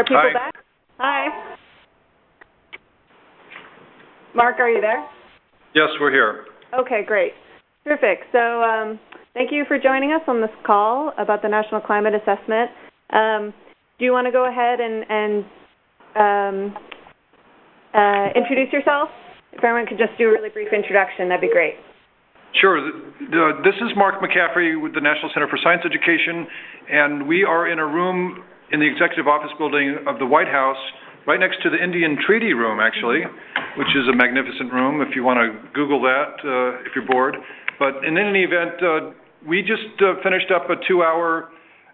people Hi. back? Hi. Mark, are you there? Yes, we're here. Okay, great. Terrific. So thank you for joining us on this call about the National Climate Assessment. Do you want to go ahead and introduce yourself? If everyone could just do a really brief introduction, that'd be great. Sure. This is Mark McCaffrey with the National Center for Science Education, and we are in a room in the Executive Office Building of the White House, right next to the Indian Treaty Room, actually, which is a magnificent room if you want to Google that if you're bored. But in any event, we just finished up a 2-hour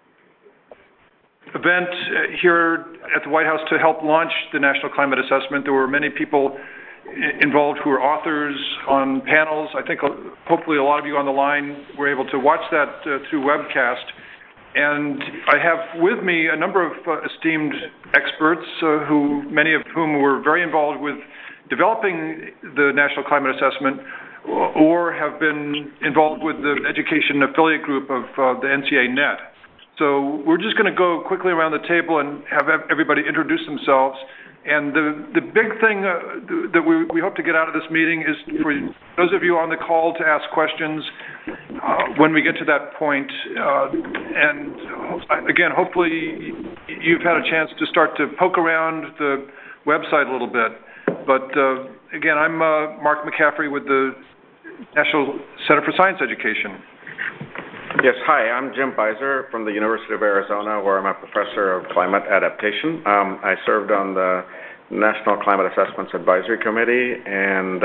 event here at the White House to help launch the National Climate Assessment. There were many people involved who are authors on panels. I think hopefully a lot of you on the line were able to watch that through webcast. And I have with me a number of esteemed experts, many of whom were very involved with developing the National Climate Assessment or have been involved with the education affiliate group of the NCA NET. So we're just going to go quickly around the table and have everybody introduce themselves. And the big thing that we hope to get out of this meeting is for those of you on the call to ask questions when we get to that point. And again, hopefully you've had a chance to start to poke around the website a little bit. But again, I'm Mark McCaffrey with the National Center for Science Education. Yes, hi, I'm Jim Beiser from the University of Arizona, where I'm a professor of climate adaptation. I served on the National Climate Assessments Advisory Committee and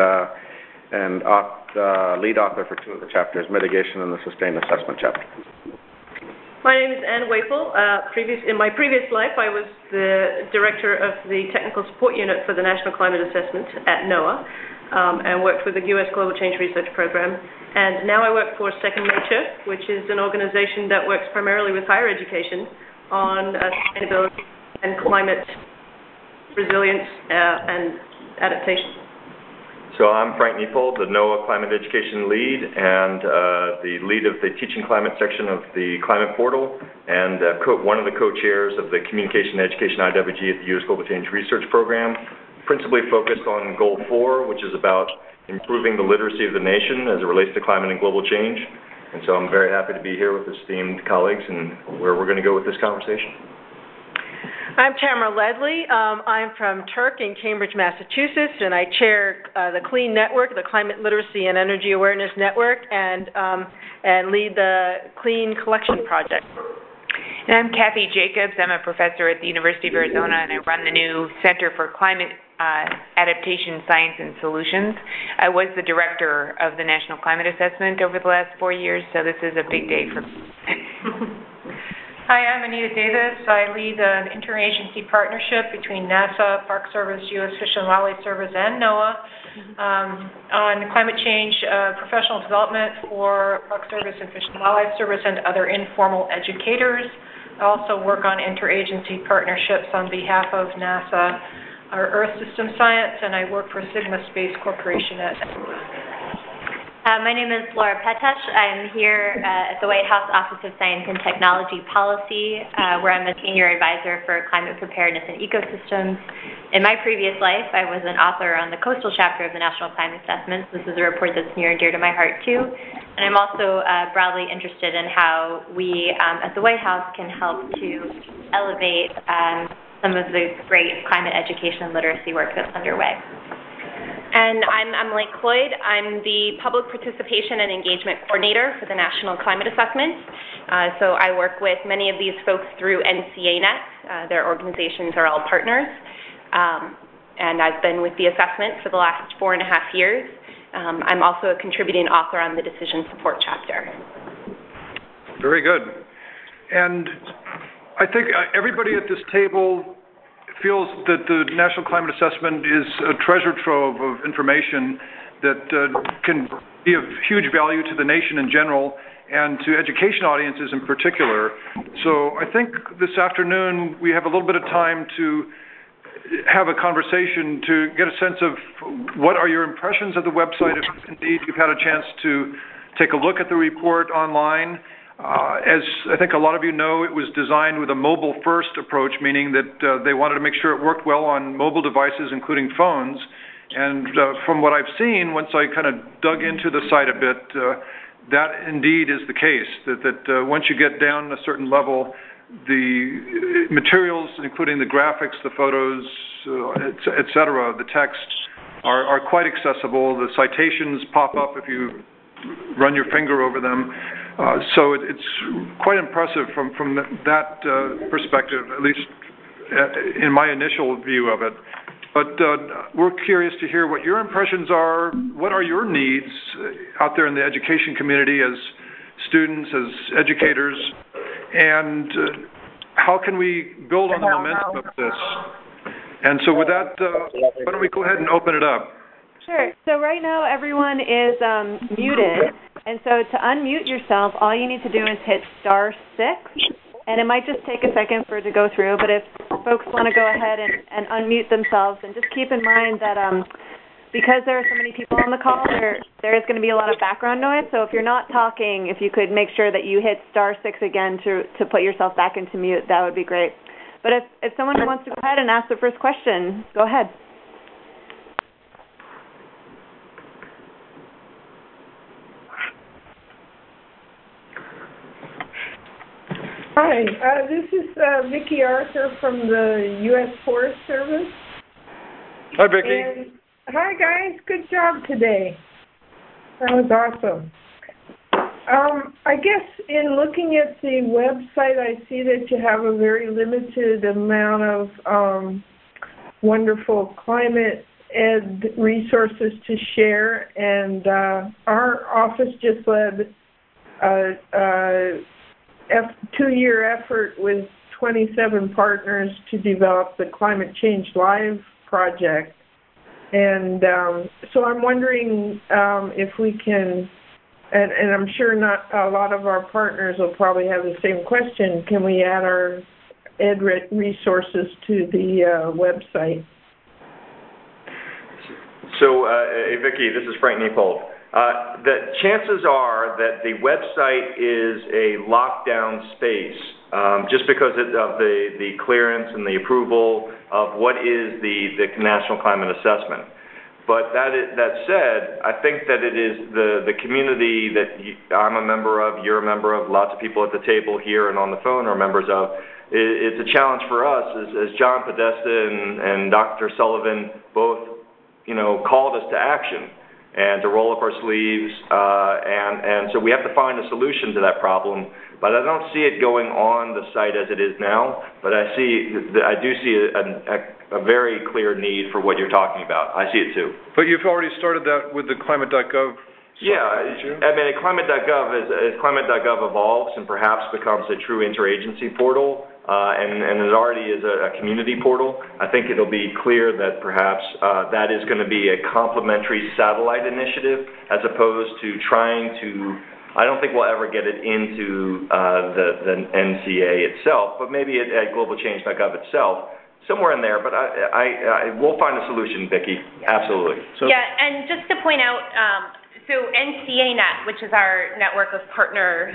lead author for 2 of the chapters, Mitigation and the Sustained Assessment chapter. My name is Anne Wapel. In my previous life, I was the director of the Technical Support Unit for the National Climate Assessment at NOAA. And worked with the U.S. Global Change Research Program. And now I work for Second Nature, which is an organization that works primarily with higher education on sustainability and climate resilience and adaptation. So I'm Frank Neepold, the NOAA Climate Education Lead and the lead of the Teaching Climate section of the Climate Portal and one of the co-chairs of the Communication and Education IWG at the U.S. Global Change Research Program, principally focused on Goal 4, which is about improving the literacy of the nation as it relates to climate and global change. And so I'm very happy to be here with esteemed colleagues and where we're going to go with this conversation. I'm Tamara Ledley. I'm from Turk in Cambridge, Massachusetts, and I chair the CLEAN Network, the Climate Literacy and Energy Awareness Network, and lead the CLEAN Collection Project. And I'm Kathy Jacobs. I'm a professor at the University of Arizona, and I run the new Center for Climate Adaptation, Science, and Solutions. I was the director of the National Climate Assessment over the last 4 years, so this is a big day for me. Hi, I'm Anita Davis. I lead an interagency partnership between NASA, Park Service, U.S. Fish and Wildlife Service, and NOAA on climate change professional development for Park Service and Fish and Wildlife Service and other informal educators. I also work on interagency partnerships on behalf of NASA, our Earth System Science, and I work for Sigma Space Corporation at My name is Laura Petesh. I'm here at the White House Office of Science and Technology Policy, where I'm a senior advisor for climate preparedness and ecosystems. In my previous life, I was an author on the coastal chapter of the National Climate Assessment. This is a report that's near and dear to my heart, too. And I'm also broadly interested in how we at the White House can help to elevate some of the great climate education and literacy work that's underway. And I'm Emily Cloyd. I'm the Public Participation and Engagement Coordinator for the National Climate Assessment. So I work with many of these folks through NCANet. Their organizations are all partners. And I've been with the assessment for the last 4.5 years. I'm also a contributing author on the Decision Support chapter. Very good. And I think everybody at this table feels that the National Climate Assessment is a treasure trove of information that can be of huge value to the nation in general and to education audiences in particular. So I think this afternoon we have a little bit of time to have a conversation to get a sense of what are your impressions of the website, if indeed you've had a chance to take a look at the report online. As I think a lot of you know, it was designed with a mobile-first approach, meaning that they wanted to make sure it worked well on mobile devices, including phones. And from what I've seen, once I kind of dug into the site a bit, that indeed is the case, that once you get down a certain level, the materials, including the graphics, the photos, et cetera, the text, are quite accessible. The citations pop up if you run your finger over them. So it's quite impressive from that perspective, at least in my initial view of it. But we're curious to hear what your impressions are. What are your needs out there in the education community as students, as educators, and how can we build on the momentum of this? And so with that, why don't we go ahead and open it up? Sure. So right now everyone is muted, and so to unmute yourself, all you need to do is hit *6, and it might just take a second for it to go through, but if folks want to go ahead and unmute themselves, and just keep in mind that because there are so many people on the call, there is going to be a lot of background noise, so if you're not talking, if you could make sure that you hit *6 again to put yourself back into mute, that would be great. But if someone wants to go ahead and ask the first question, go ahead. Hi, this is Vicki Arthur from the U.S. Forest Service. Hi, Vicki. And, hi, guys. Good job today. That was awesome. I guess in looking at the website, I see that you have a very limited amount of wonderful climate ed resources to share, and our office just led a 2-year effort with 27 partners to develop the Climate Change Live project. And so I'm wondering if we can, and I'm sure not a lot of our partners will probably have the same question, can we add our ed resources to the website? So, Vicki, this is Frank Niepold. The chances are that the website is a lockdown space just because of the clearance and the approval of what is the National Climate Assessment. But that said, I think that it is the community that I'm a member of, you're a member of, lots of people at the table here and on the phone are members of. It's a challenge for us, as John Podesta and Dr. Sullivan both, called us to action and to roll up our sleeves, and so we have to find a solution to that problem. But I don't see it going on the site as it is now, but I do see a very clear need for what you're talking about. I see it too. But you've already started that with the climate.gov. Yeah, I mean, climate.gov, as climate.gov evolves and perhaps becomes a true interagency portal, and it already is a community portal, I think it'll be clear that perhaps that is going to be a complementary satellite initiative as opposed to trying to, I don't think we'll ever get it into the NCA itself, but maybe at globalchange.gov itself, somewhere in there, but I will find a solution, Vicki, absolutely. So, yeah, and just to point out, so NCANet, which is our network of partners,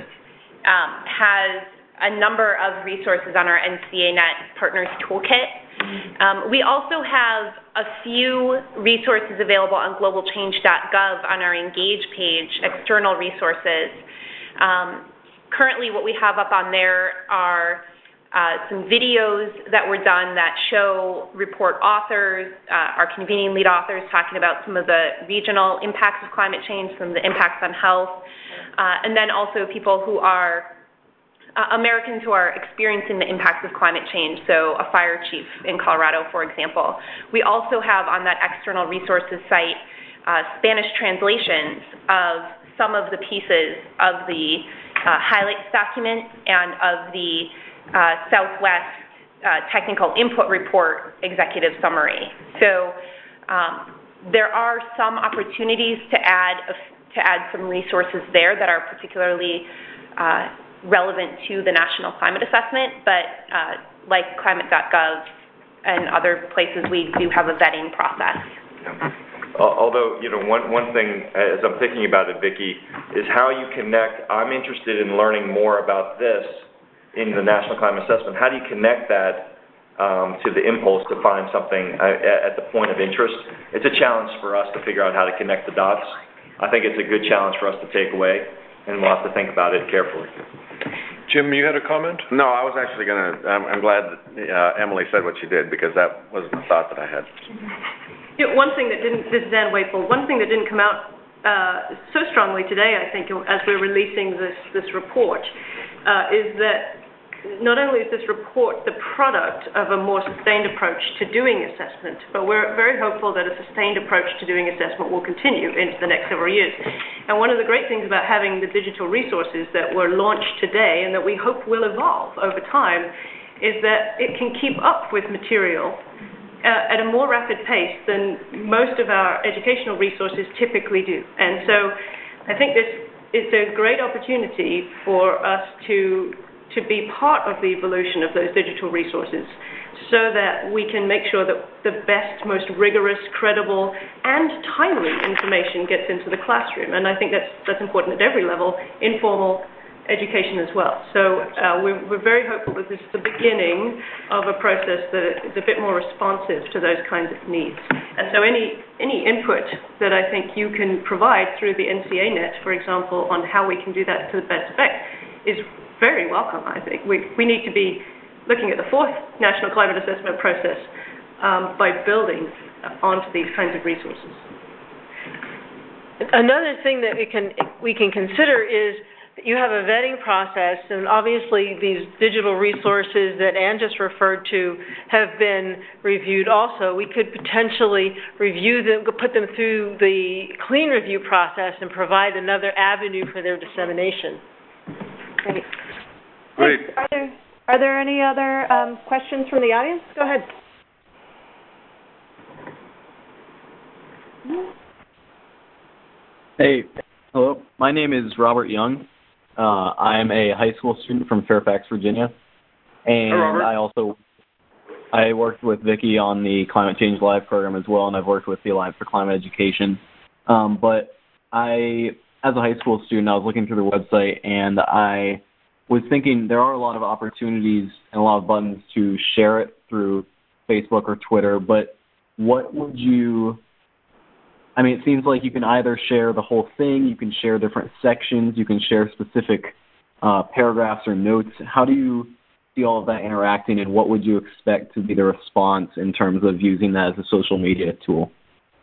has a number of resources on our NCANet Partners Toolkit. We also have a few resources available on globalchange.gov on our Engage page, external resources. Currently what we have up on there are some videos that were done that show report authors, our convening lead authors talking about some of the regional impacts of climate change, some of the impacts on health, and then also people who are Americans who are experiencing the impacts of climate change, so a fire chief in Colorado, for example. We also have on that external resources site Spanish translations of some of the pieces of the highlights document and of the Southwest Technical Input Report Executive Summary. So there are some opportunities to add some resources there that are particularly relevant to the National Climate Assessment, but like climate.gov and other places, we do have a vetting process. Although, one thing, as I'm thinking about it, Vicki, is how you connect. I'm interested in learning more about this in the National Climate Assessment. How do you connect that to the impulse to find something at the point of interest? It's a challenge for us to figure out how to connect the dots. I think it's a good challenge for us to take away, and we'll have to think about it carefully. Jim, you had a comment? No, I was actually going to, I'm glad that Emily said what she did, because that was the thought that I had. One thing that didn't, this is Ann Waple, one thing that didn't come out so strongly today, I think, as we're releasing this report, is that not only is this report the product of a more sustained approach to doing assessment, but we're very hopeful that a sustained approach to doing assessment will continue into the next several years. And one of the great things about having the digital resources that were launched today and that we hope will evolve over time is that it can keep up with material at a more rapid pace than most of our educational resources typically do. And so I think this is a great opportunity for us to be part of the evolution of those digital resources so that we can make sure that the best, most rigorous, credible, and timely information gets into the classroom. And I think that's important at every level, informal education as well. So we're very hopeful that this is the beginning of a process that is a bit more responsive to those kinds of needs. And so any input that I think you can provide through the NCANet, for example, on how we can do that to the best effect is very welcome, I think. We need to be looking at the fourth National Climate Assessment process by building onto these kinds of resources. Another thing that we can consider is that you have a vetting process, and obviously these digital resources that Ann just referred to have been reviewed also. We could potentially review them, put them through the clean review process and provide another avenue for their dissemination. Great. Great. Are there any other questions from the audience? Go ahead. Hey, hello. My name is Robert Young. I'm a high school student from Fairfax, Virginia. And Hi, Robert. I worked with Vicki on the Climate Change Live program as well, and I've worked with the Alliance for Climate Education. But as a high school student, I was looking through the website, and I was thinking there are a lot of opportunities and a lot of buttons to share it through Facebook or Twitter, but what would you, I mean, it seems like you can either share the whole thing, you can share different sections, you can share specific paragraphs or notes. How do you see all of that interacting, and what would you expect to be the response in terms of using that as a social media tool?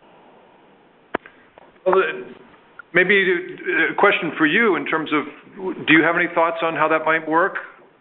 Well, maybe a question for you in terms of, do you have any thoughts on how that might work?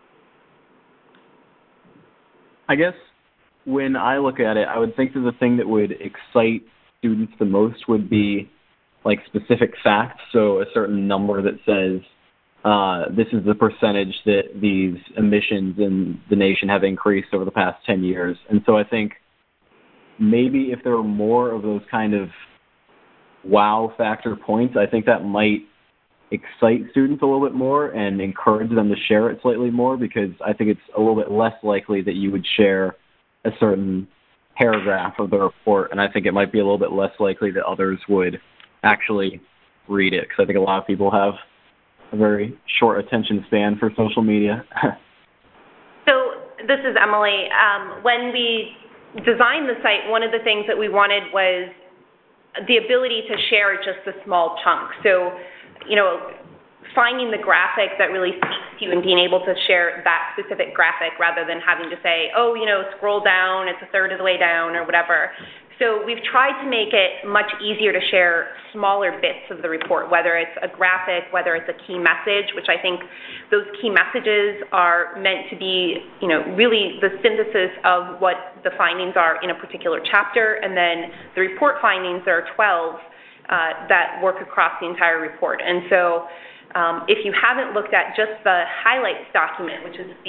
I guess when I look at it, I would think that the thing that would excite students the most would be like specific facts. So a certain number that says this is the percentage that these emissions in the nation have increased over the past 10 years. And so I think maybe if there were more of those kind of wow factor points, I think that might excite students a little bit more and encourage them to share it slightly more, because I think it's a little bit less likely that you would share a certain paragraph of the report, and I think it might be a little bit less likely that others would actually read it, because I think a lot of people have a very short attention span for social media. So this is Emily. When we designed the site, one of the things that we wanted was the ability to share just a small chunk. So, finding the graphic that really speaks to you and being able to share that specific graphic rather than having to say, scroll down, it's a third of the way down or whatever. So we've tried to make it much easier to share smaller bits of the report, whether it's a graphic, whether it's a key message, which I think those key messages are meant to be, really the synthesis of what the findings are in a particular chapter. And then the report findings, there are 12 that work across the entire report. And so if you haven't looked at just the highlights document, which is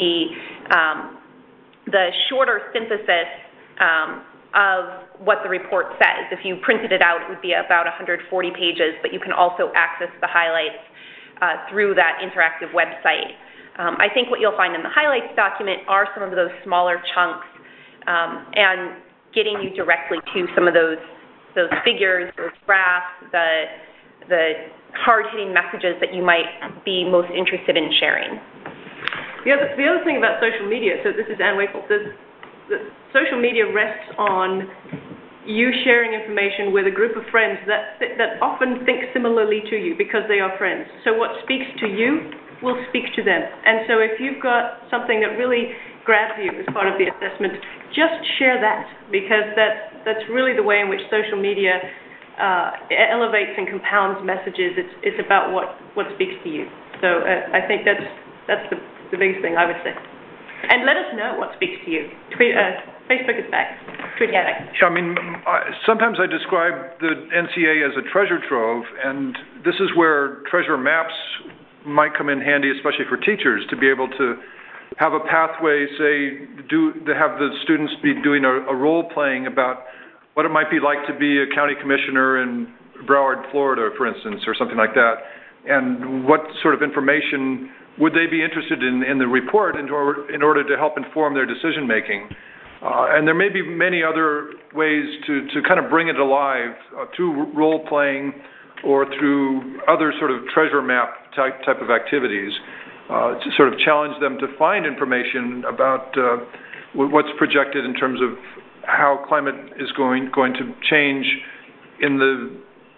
the shorter synthesis of what the report says. If you printed it out, it would be about 140 pages, but you can also access the highlights through that interactive website. I think what you'll find in the highlights document are some of those smaller chunks and getting you directly to some of those those figures, those graphs, the hard-hitting messages that you might be most interested in sharing. The other thing about social media, so this is Anne Wapel, the social media rests on you sharing information with a group of friends that often think similarly to you because they are friends. So what speaks to you will speak to them. And so if you've got something that really grabs you as part of the assessment, just share that, because that's really the way in which social media elevates and compounds messages. It's about what speaks to you. So I think that's the biggest thing I would say. And let us know what speaks to you. Facebook is back. Twitter is back. Yeah, I mean, sometimes I describe the NCA as a treasure trove, and this is where treasure maps might come in handy, especially for teachers, to be able to have a pathway, say, to have the students be doing a role-playing about what it might be like to be a county commissioner in Broward, Florida, for instance, or something like that, and what sort of information would they be interested in the report in order to help inform their decision-making. And there may be many other ways to kind of bring it alive through role-playing or through other sort of treasure map type of activities to sort of challenge them to find information about what's projected in terms of how climate is going to change in the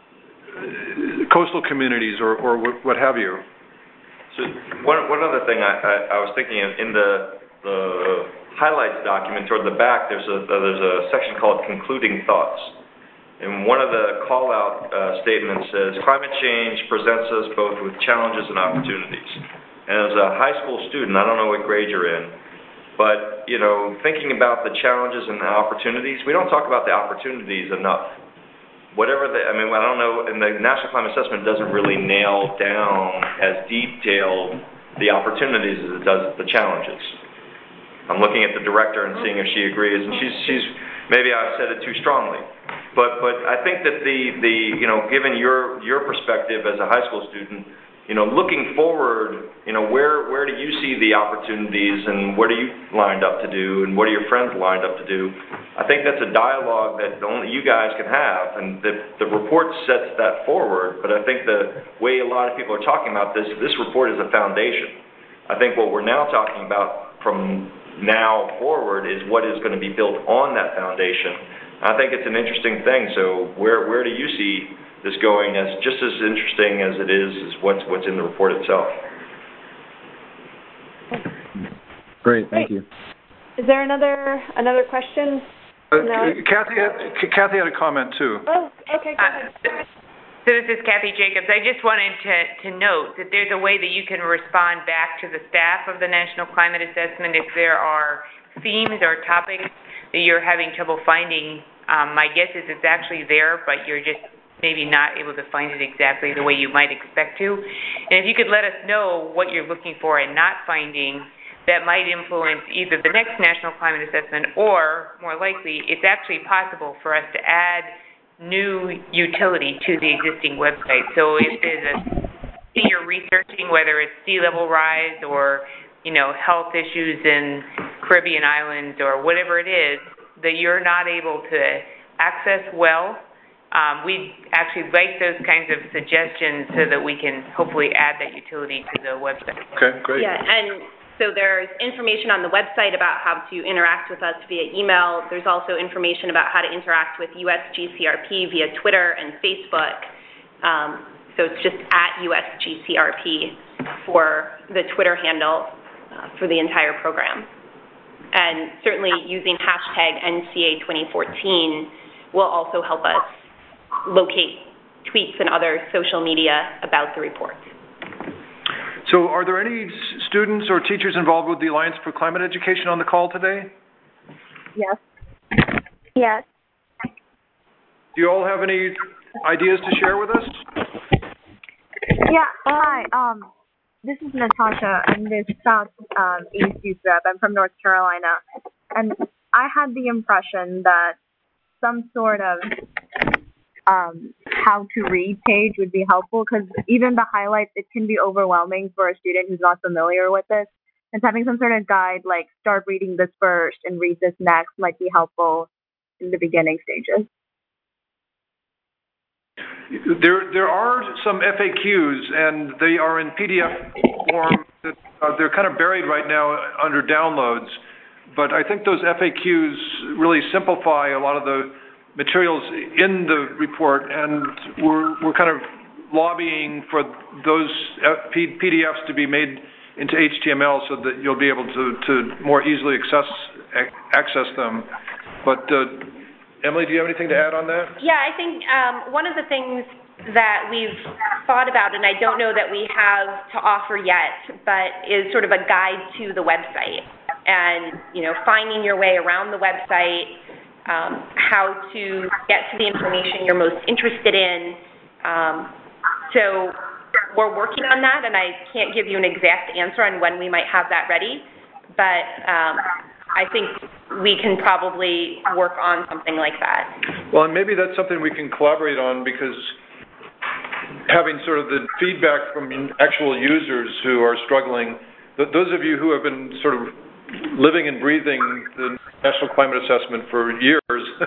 coastal communities or what have you. So one other thing I was thinking in the highlights document toward the back, there's a section called Concluding Thoughts. And one of the call-out statements says, climate change presents us both with challenges and opportunities. And as a high school student, I don't know what grade you're in, but, you know, thinking about the challenges and the opportunities, we don't talk about the opportunities enough. I don't know, and the National Climate Assessment doesn't really nail down as detailed the opportunities as it does the challenges. I'm looking at the director and seeing if she agrees, and she's maybe I've said it too strongly. But I think that given your perspective as a high school student, looking forward, where do you see the opportunities, and what are you lined up to do, and what are your friends lined up to do? I think that's a dialogue that only you guys can have, and the report sets that forward. But I think the way a lot of people are talking about this report is a foundation. I think what we're now talking about from now forward is what is going to be built on that foundation. I think it's an interesting thing. So where do you see this going as just as interesting as it is what's in the report itself? Great, thank you. Is there another question? No? Kathy had a comment too. Oh, okay, go ahead. So this is Kathy Jacobs. I just wanted to note that there's a way that you can respond back to the staff of the National Climate Assessment if there are themes or topics that you're having trouble finding. My guess is it's actually there, but you're just maybe not able to find it exactly the way you might expect to. And if you could let us know what you're looking for and not finding, that might influence either the next National Climate Assessment or, more likely, it's actually possible for us to add new utility to the existing website. So if there's a thing you're researching, whether it's sea level rise or, health issues in Caribbean islands or whatever it is, that you're not able to access well, we'd actually like those kinds of suggestions so that we can hopefully add that utility to the website. Okay, great. Yeah, and so there's information on the website about how to interact with us via email. There's also information about how to interact with USGCRP via Twitter and Facebook. So it's just at USGCRP for the Twitter handle for the entire program. And certainly using hashtag NCA2014 will also help us locate tweets and other social media about the report. So are there any students or teachers involved with the Alliance for Climate Education on the call today? Yes. Yes. Do you all have any ideas to share with us? Yeah. Hi. This is Natasha. I'm the Southeast Youth Rep. I'm from North Carolina. And I had the impression that some sort of how to read page would be helpful, because even the highlights, it can be overwhelming for a student who's not familiar with this. And having some sort of guide, like start reading this first and read this next, might be helpful in the beginning stages. There are some FAQs, and they are in PDF form. They're kind of buried right now under downloads, but I think those FAQs really simplify a lot of the materials in the report, and we're kind of lobbying for those PDFs to be made into HTML so that you'll be able to more easily access them. But Emily, do you have anything to add on that? Yeah, I think one of the things that we've thought about, and I don't know that we have to offer yet, but is sort of a guide to the website and, finding your way around the website, how to get to the information you're most interested in. So we're working on that, and I can't give you an exact answer on when we might have that ready, but I think we can probably work on something like that. Well, and maybe that's something we can collaborate on, because having sort of the feedback from actual users who are struggling, those of you who have been sort of living and breathing the National Climate Assessment for years,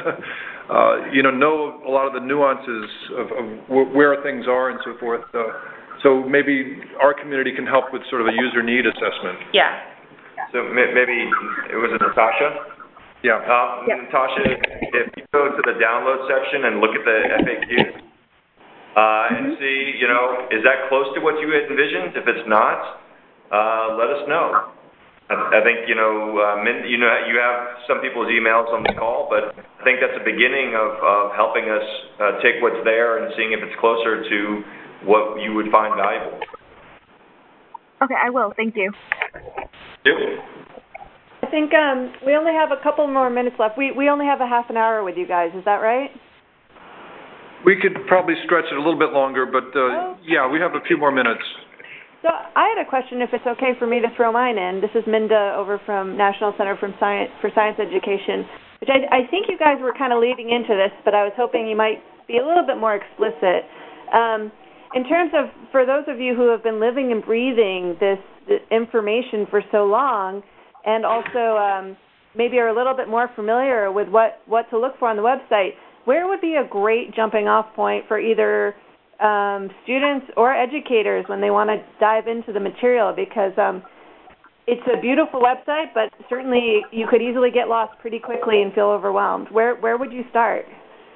know a lot of the nuances of where things are and so forth. So maybe our community can help with sort of a user need assessment. Yeah. So maybe it was Natasha? Yeah. Natasha, if you go to the download section and look at the FAQs and see, is that close to what you had envisioned? If it's not, let us know. I think, you have some people's emails on the call, but I think that's the beginning of helping us take what's there and seeing if it's closer to what you would find valuable. Okay, I will. Thank you. Yep. I think we only have a couple more minutes left. We only have a half an hour with you guys. Is that right? We could probably stretch it a little bit longer, but yeah, we have a few more minutes. So I had a question, if it's okay for me to throw mine in. This is Minda over from National Center for Science Education, which I think you guys were kind of leading into this, but I was hoping you might be a little bit more explicit. In terms of, for those of you who have been living and breathing this information for so long, and also maybe are a little bit more familiar with what to look for on the website, where would be a great jumping off point for either students or educators when they want to dive into the material? Because it's a beautiful website, but certainly you could easily get lost pretty quickly and feel overwhelmed. Where would you start?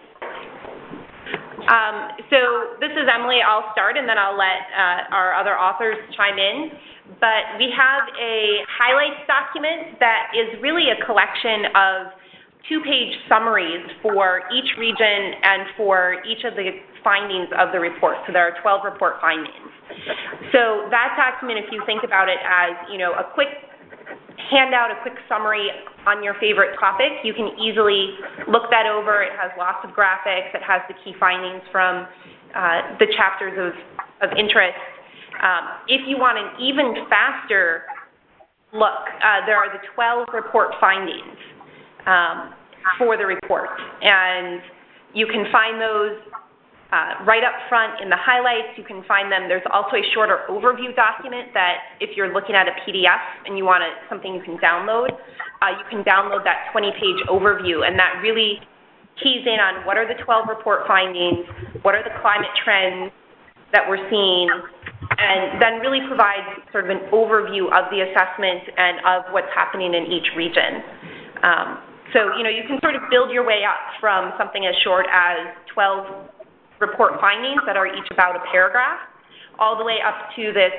So this is Emily. I'll start, and then I'll let our other authors chime in. But we have a highlights document that is really a collection of two-page summaries for each region and for each of the findings of the report. So there are 12 report findings. So that document, if you think about it as, a quick handout, a quick summary on your favorite topic, you can easily look that over. It has lots of graphics. It has the key findings from the chapters of interest. If you want an even faster look, there are the 12 report findings for the report. And you can find those right up front in the highlights. You can find them. There's also a shorter overview document that if you're looking at a PDF and you want something you can download, you can download that 20-page overview. And that really keys in on what are the 12 report findings, what are the climate trends that we're seeing, and then really provides sort of an overview of the assessment and of what's happening in each region. So, you can sort of build your way up from something as short as 12 report findings that are each about a paragraph, all the way up to this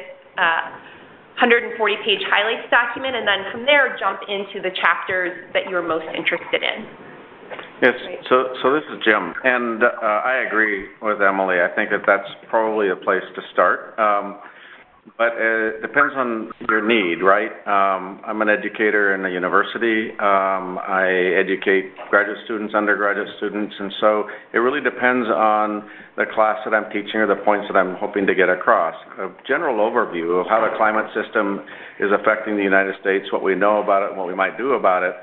140-page highlights document, and then from there jump into the chapters that you're most interested in. Yes, so this is Jim, and I agree with Emily. I think that's probably a place to start, but it depends on your need, right? I'm an educator in a university. I educate graduate students, undergraduate students, and so it really depends on the class that I'm teaching or the points that I'm hoping to get across. A general overview of how the climate system is affecting the United States, what we know about it, and what we might do about it.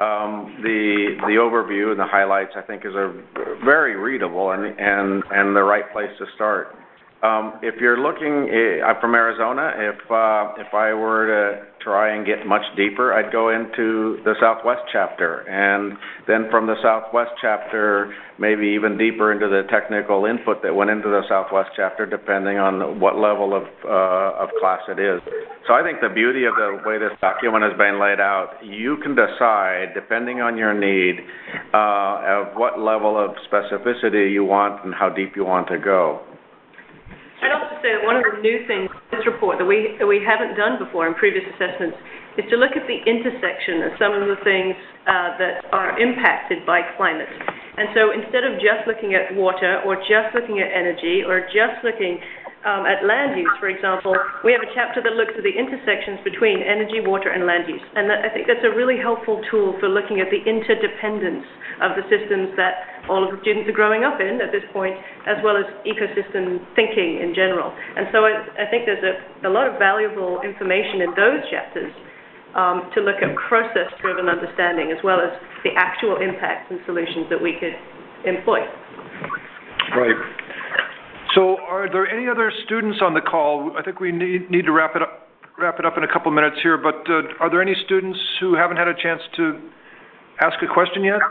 The overview and the highlights, I think, is a very readable and the right place to start. If you're looking, I'm from Arizona. If I were to try and get much deeper, I'd go into the Southwest chapter, and then from the Southwest chapter, maybe even deeper into the technical input that went into the Southwest chapter, depending on what level of class it is. So I think the beauty of the way this document has been laid out, you can decide, depending on your need, of what level of specificity you want and how deep you want to go. I'd also say that one of the new things in this report that we haven't done before in previous assessments is to look at the intersection of some of the things that are impacted by climate. And so instead of just looking at water or just looking at energy or just looking at land use, for example, we have a chapter that looks at the intersections between energy, water, and land use. And I think that's a really helpful tool for looking at the interdependence of the systems that all of the students are growing up in at this point, as well as ecosystem thinking in general. And so I think there's a lot of valuable information in those chapters to look at process-driven understanding, as well as the actual impacts and solutions that we could employ. Right. So are there any other students on the call? I think we need to wrap it up in a couple minutes here, but are there any students who haven't had a chance to ask a question yet?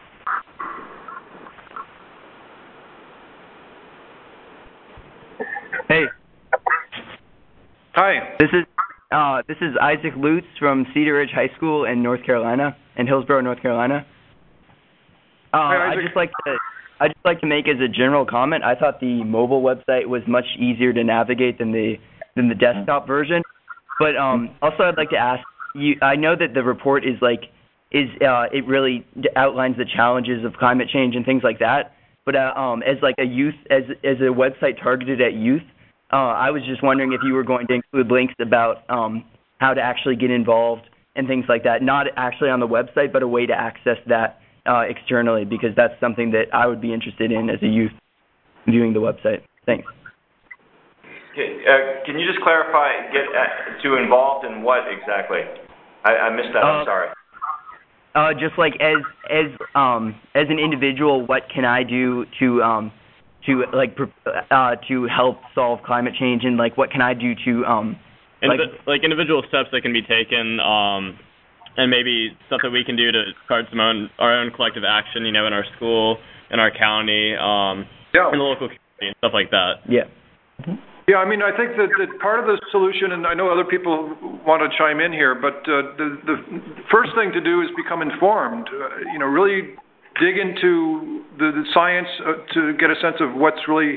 Hey. Hi. This is Isaac Lutz from Cedar Ridge High School in North Carolina, in Hillsborough, North Carolina. Hi, I'd just like to make as a general comment, I thought the mobile website was much easier to navigate than the desktop version. But also I'd like to ask you, I know that the report it really outlines the challenges of climate change and things like that. But as a website targeted at youth, I was just wondering if you were going to include links about how to actually get involved and things like that, not actually on the website, but a way to access that externally, because that's something that I would be interested in as a youth viewing the website. Thanks. Okay, can you just clarify, to involved in what exactly? I missed that, I'm sorry. Just like as an individual, what can I do to help solve climate change, and what can I do to individual steps that can be taken, and maybe stuff that we can do to start our own collective action, in our school, in our county, in the local community, and stuff like that. Yeah. Mm-hmm. Yeah, I mean, I think that part of the solution, and I know other people want to chime in here, but the first thing to do is become informed. Really dig into the science to get a sense of what's really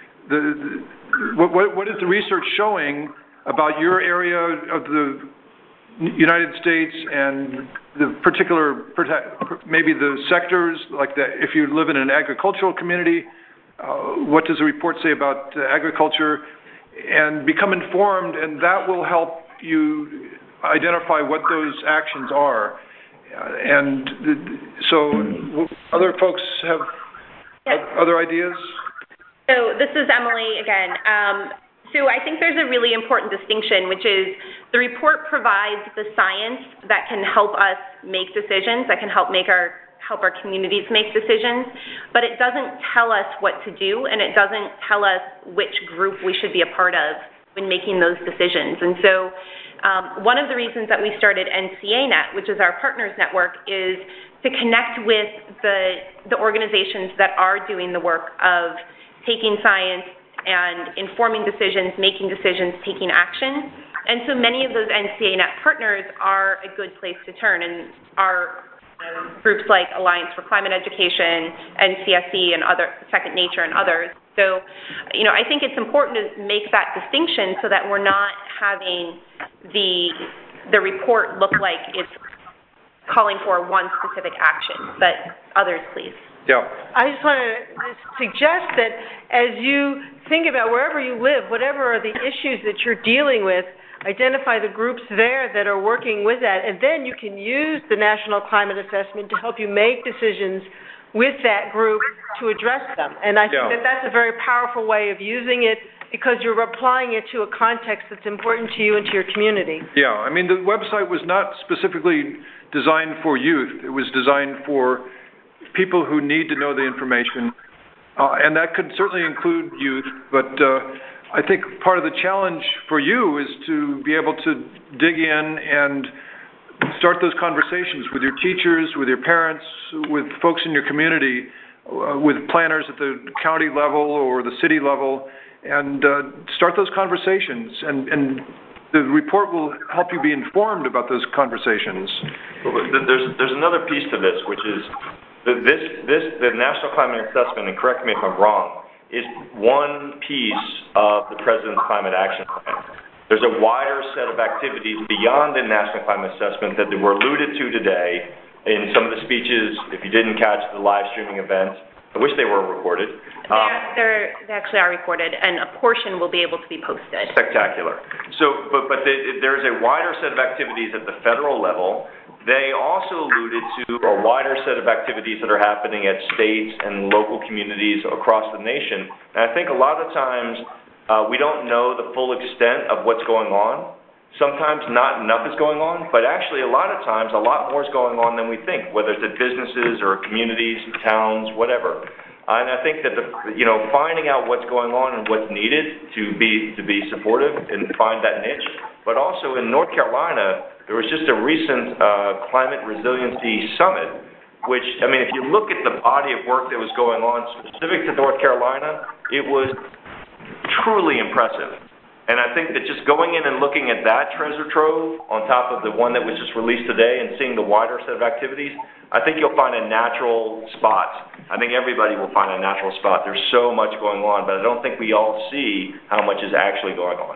what is the research showing about your area of the United States and the particular, maybe the sectors, like if you live in an agricultural community. What does the report say about agriculture, and become informed, and that will help you identify what those actions are. And so other folks have other ideas? So this is Emily again. So I think there's a really important distinction, which is the report provides the science that can help us make decisions, that can help our communities make decisions, but it doesn't tell us what to do, and it doesn't tell us which group we should be a part of when making those decisions. And so one of the reasons that we started NCANet, which is our partners network, is to connect with the organizations that are doing the work of taking science and informing decisions, making decisions, taking action. And so many of those NCANet partners are a good place to turn, and are groups like Alliance for Climate Education, NCSE, and Second Nature, and others. So, I think it's important to make that distinction so that we're not having the report look like it's calling for one specific action, but others, please. Yeah. I just want to suggest that as you think about wherever you live, whatever are the issues that you're dealing with, identify the groups there that are working with that, and then you can use the National Climate Assessment to help you make decisions with that group to address them. And I think that that's a very powerful way of using it, because you're applying it to a context that's important to you and to your community. Yeah, I mean, the website was not specifically designed for youth. It was designed for people who need to know the information And that could certainly include youth, but I think part of the challenge for you is to be able to dig in and start those conversations with your teachers, with your parents, with folks in your community, with planners at the county level or the city level, and start those conversations. And the report will help you be informed about those conversations. There's another piece to this, which is the National Climate Assessment, and correct me if I'm wrong, is one piece of the President's Climate Action Plan. There's a wider set of activities beyond the National Climate Assessment that were alluded to today in some of the speeches. If you didn't catch the live streaming events, I wish they were recorded. They actually are recorded, and a portion will be able to be posted. Spectacular. So, but there's a wider set of activities at the federal level. They also alluded to a wider set of activities that are happening at states and local communities across the nation. And I think a lot of times we don't know the full extent of what's going on. Sometimes not enough is going on, but actually a lot of times a lot more is going on than we think, whether it's at businesses or communities, towns, whatever. And I think that finding out what's going on and what's needed to be supportive and find that niche. But also in North Carolina, there was just a recent climate resiliency summit, which, I mean, if you look at the body of work that was going on specific to North Carolina, it was truly impressive. And I think that just going in and looking at that treasure trove on top of the one that was just released today and seeing the wider set of activities, I think you'll find a natural spot. I think everybody will find a natural spot. There's so much going on, but I don't think we all see how much is actually going on.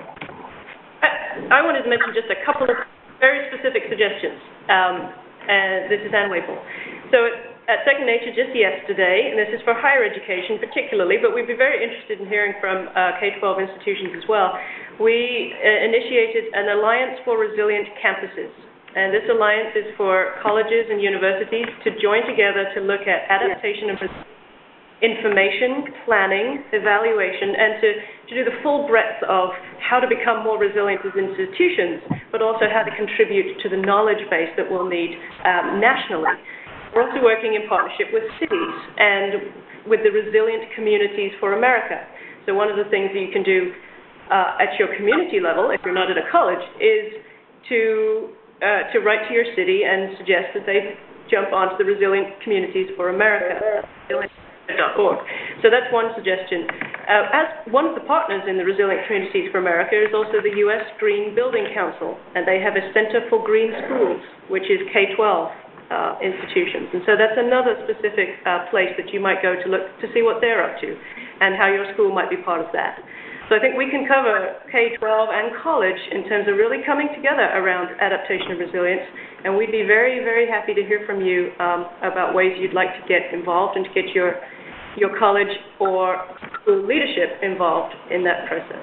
I wanted to mention just a couple of very specific suggestions. This is Ann Wapel. So at Second Nature just yesterday, and this is for higher education particularly, but we'd be very interested in hearing from K-12 institutions as well. We initiated an Alliance for Resilient Campuses, and this alliance is for colleges and universities to join together to look at adaptation and information, planning, evaluation, and to do the full breadth of how to become more resilient as institutions, but also how to contribute to the knowledge base that we'll need nationally. We're also working in partnership with cities and with the Resilient Communities for America. So one of the things that you can do at your community level, if you're not at a college, is to write to your city and suggest that they jump onto the Resilient Communities for America, resilient.org. So that's one suggestion. As one of the partners in the Resilient Communities for America is also the U.S. Green Building Council, and they have a Center for Green Schools, which is K-12. Institutions. And so that's another specific place that you might go to look to see what they're up to and how your school might be part of that. So I think we can cover K-12 and college in terms of really coming together around adaptation and resilience, and we'd be very, very happy to hear from you about ways you'd like to get involved and to get your college or school leadership involved in that process.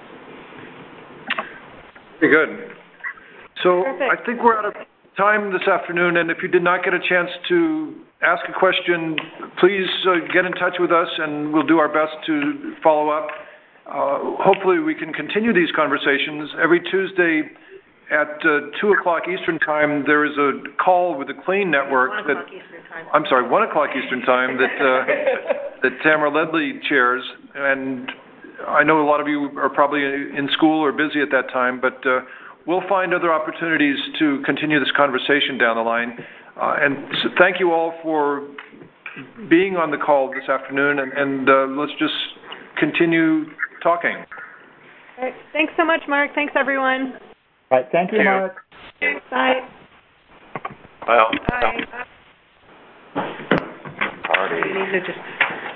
Very good. So perfect. I think we're out of time this afternoon, and if you did not get a chance to ask a question, please get in touch with us and we'll do our best to follow up. Hopefully we can continue these conversations. Every Tuesday at 2 o'clock Eastern Time, there is a call with the Clean Network. 1 o'clock Eastern Time. I'm sorry, 1 o'clock Eastern Time that Tamara Ledley chairs. And I know a lot of you are probably in school or busy at that time, but we'll find other opportunities to continue this conversation down the line. And so thank you all for being on the call this afternoon, and let's just continue talking. All right. Thanks so much, Mark. Thanks, everyone. All right. Thank you, Mark. Bye. Well, Bye. party. These are just